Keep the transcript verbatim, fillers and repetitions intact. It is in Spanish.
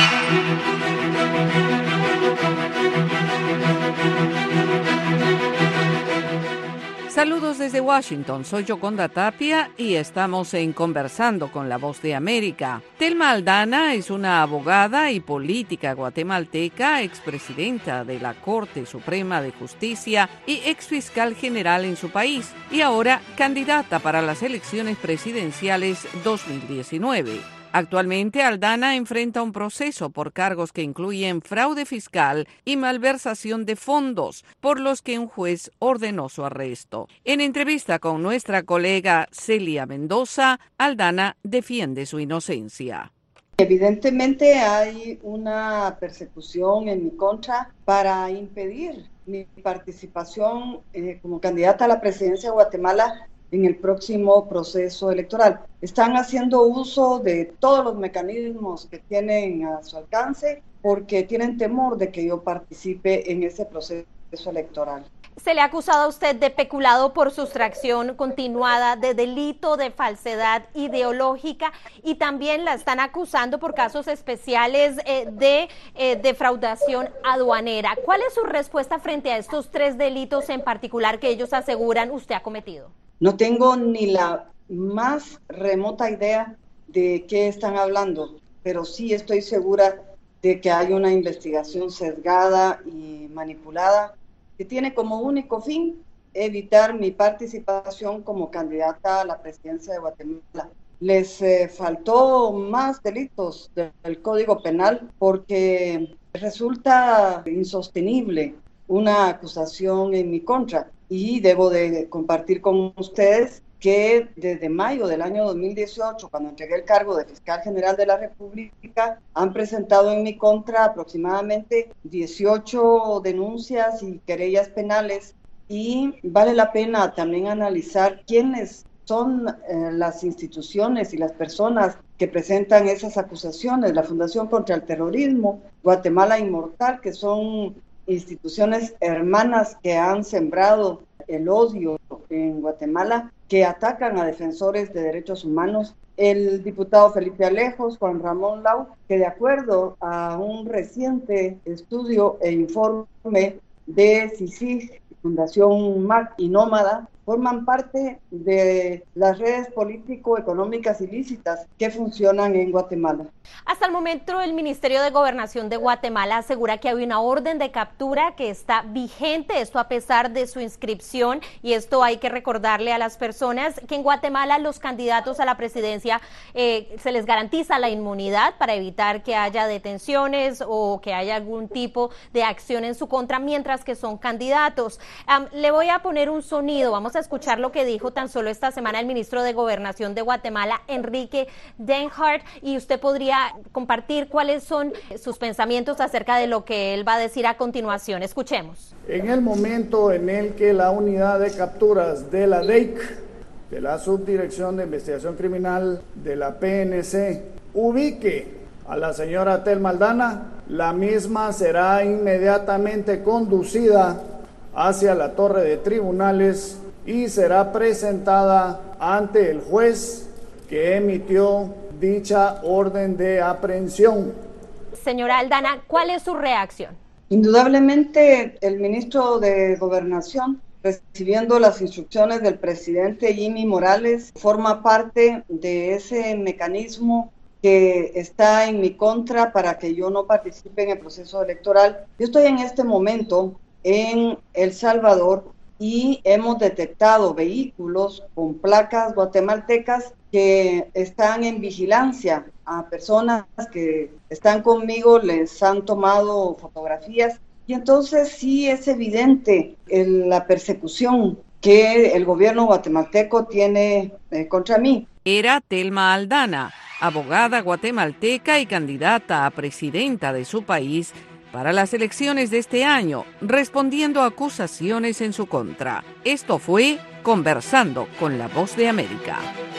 Saludos desde Washington, soy Yoconda Tapia y estamos en Conversando con la Voz de América. Telma Aldana es una abogada y política guatemalteca, expresidenta de la Corte Suprema de Justicia y exfiscal general en su país, y ahora candidata para las elecciones presidenciales dos mil diecinueve. Actualmente, Aldana enfrenta un proceso por cargos que incluyen fraude fiscal y malversación de fondos, por los que un juez ordenó su arresto. En entrevista con nuestra colega Celia Mendoza, Aldana defiende su inocencia. Evidentemente hay una persecución en mi contra para impedir mi participación eh, como candidata a la presidencia de Guatemala en el próximo proceso electoral. Están haciendo uso de todos los mecanismos que tienen a su alcance porque tienen temor de que yo participe en ese proceso electoral. Se le ha acusado a usted de peculado por sustracción continuada, de delito de falsedad ideológica, y también la están acusando por casos especiales eh, de eh, defraudación aduanera. ¿Cuál es su respuesta frente a estos tres delitos en particular que ellos aseguran usted ha cometido? No tengo ni la más remota idea de qué están hablando, pero sí estoy segura de que hay una investigación sesgada y manipulada que tiene como único fin evitar mi participación como candidata a la presidencia de Guatemala. Les eh, faltó más delitos del Código Penal porque resulta insostenible una acusación en mi contra. Y debo de compartir con ustedes que desde mayo del año dos mil dieciocho, cuando entregué el cargo de fiscal general de la República, han presentado en mi contra aproximadamente dieciocho denuncias y querellas penales, y vale la pena también analizar quiénes son eh, las instituciones y las personas que presentan esas acusaciones. La Fundación contra el Terrorismo, Guatemala Inmortal, que son instituciones hermanas que han sembrado el odio en Guatemala, que atacan a defensores de derechos humanos. El diputado Felipe Alejos, Juan Ramón Lau, que de acuerdo a un reciente estudio e informe de CICIG, Fundación M A C y Nómada, forman parte de las redes político-económicas ilícitas que funcionan en Guatemala. Hasta el momento, el Ministerio de Gobernación de Guatemala asegura que hay una orden de captura que está vigente, esto a pesar de su inscripción, y esto hay que recordarle a las personas que en Guatemala los candidatos a la presidencia eh, se les garantiza la inmunidad para evitar que haya detenciones o que haya algún tipo de acción en su contra mientras que son candidatos. Um, le voy a poner un sonido, vamos a escuchar lo que dijo tan solo esta semana el ministro de Gobernación de Guatemala, Enrique Denhardt, y usted podría compartir cuáles son sus pensamientos acerca de lo que él va a decir a continuación. Escuchemos. En el momento en el que la unidad de capturas de la D E I C, de la Subdirección de Investigación Criminal de la P N C, ubique a la señora Telma Aldana, la misma será inmediatamente conducida hacia la torre de tribunales y será presentada ante el juez que emitió dicha orden de aprehensión. Señora Aldana, ¿cuál es su reacción? Indudablemente, el ministro de Gobernación, recibiendo las instrucciones del presidente Jimmy Morales, forma parte de ese mecanismo que está en mi contra para que yo no participe en el proceso electoral. Yo estoy en este momento en El Salvador y hemos detectado vehículos con placas guatemaltecas que están en vigilancia a personas que están conmigo, les han tomado fotografías, y entonces sí es evidente el, la persecución que el gobierno guatemalteco tiene eh, contra mí. Era Telma Aldana, abogada guatemalteca y candidata a presidenta de su país para las elecciones de este año, respondiendo a acusaciones en su contra. Esto fue Conversando con la Voz de América.